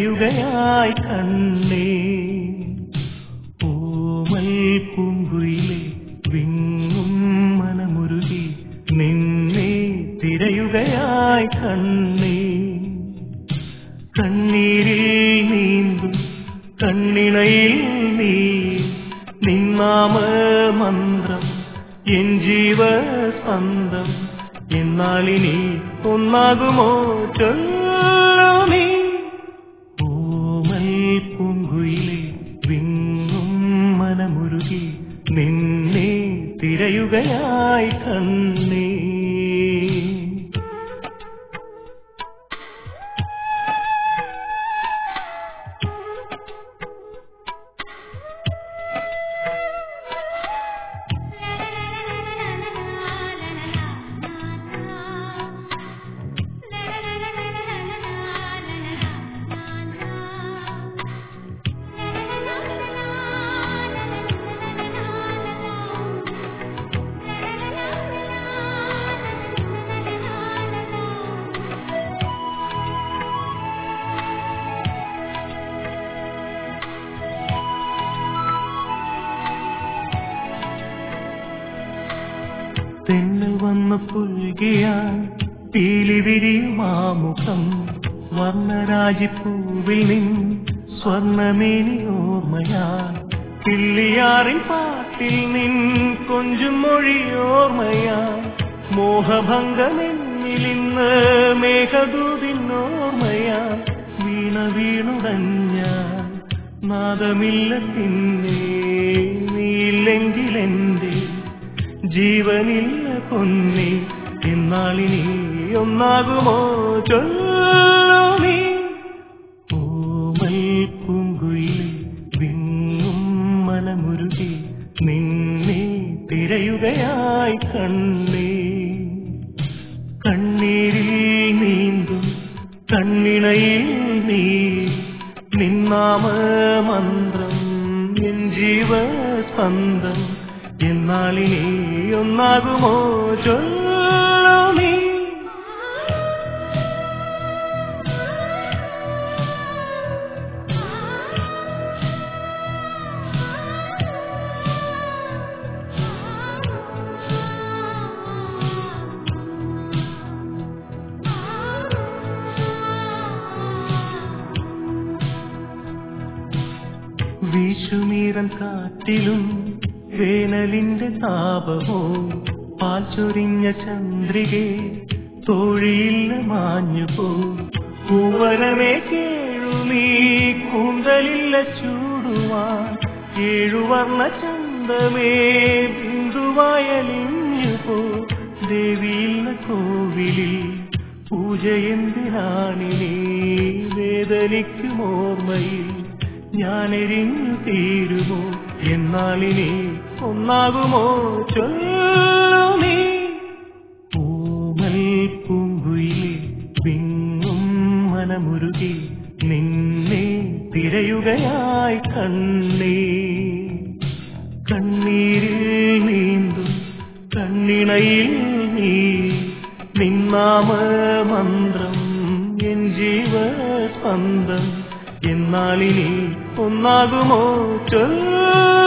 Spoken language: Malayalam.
തിരയുകയായി കണ്ണേ. ഓമൽ പൂങ്കുയിലെ വിങ്ങും മനമുരുകി നിന്നെ തിരയുകയായി കണ്ണേ. കണ്ണീരിൽ നീന്തും കണ്ണിണയിൽ നീ നിന്നാമ മന്ത്രം എൻ ജീവസ്പന്ദം. എന്നാലിനി ഒന്നാകുമോ ചൊല്ലു നീ. ഓമൽ പൂങ്കുയിലെ വിങ്ങും മനമുരുകി നിന്നെ തിരയുകയായി കണ്ണേ. തെന്നൽ വന്ന് പുൽകിയാൽ പീലി വിരിയുമാമുഖം. വർണ്ണരാജിപ്പൂവിൽ നിൻ സ്വർണ്ണമേനി ഓർമ്മയാൽ. കിള്ളിയാറിൻ പാട്ടിൽ നിൻ കൊഞ്ചും മൊഴിയോർമ്മയാൽ. മോഹഭംഗമെന്നിലിന്ന് മേഘദൂതിനോർമ്മയാൽ. വീണ വീണുടഞ്ഞാൽ നാദമില്ല പിന്നെ നീയില്ലെങ്കിലെന്റെ ജീവനില്ല പൊന്നേ. എന്നാളിനി ഒന്നാകുമോ ചൊല്ലു നീ. ഓമൽ പൂങ്കുയിലെ വിങ്ങും മനമുരുകി നിന്നെ തിരയുകയായി കണ്ണേ. കണ്ണീരിൽ നീന്തും കണ്ണിണയിൽ നീ നിന്നാമ മന്ത്രം എൻ ജീവസ്പന്ദം. എന്നാളിനി ഒന്നാകുമോ ചൊല്ലു നീ. വീശുമീറൻ കാറ്റിലും വേനലിന്റെ താപമോ. പാൽ ചൊരിഞ്ഞ ചന്ദ്രികെ തോഴിയില്ല മാഞ്ഞുപോ. പൂവനമേ കേഴുനീ കൂന്തലില്ല ചൂടുവാൻ. ഏഴുവർണ്ണ ചന്തമേ ബിന്ദുവായലിഞ്ഞുപോ. ദേവിയില്ല കോവിലിൽ പൂജയെന്തിനാണിനീ. വേദനിക്കുമോർമ്മയിൽ ഞാനെരിഞ്ഞു തീരുമോ. എന്നാളിനി ഒന്നാകുമോ ചൊല്ലു നീ. ഓമൽ പൂങ്കുയിലെ വിങ്ങും മനമുരുകി നിന്നെ തിരയുകയായി കണ്ണേ. കണ്ണീരിൽ നീന്തും കണ്ണിണയിൽ നീ നിന്നാമ മന്ത്രം എൻ ജീവസ്പന്ദം. എന്നാളിനി ഒന്നാകുമോ ചൊല്ലു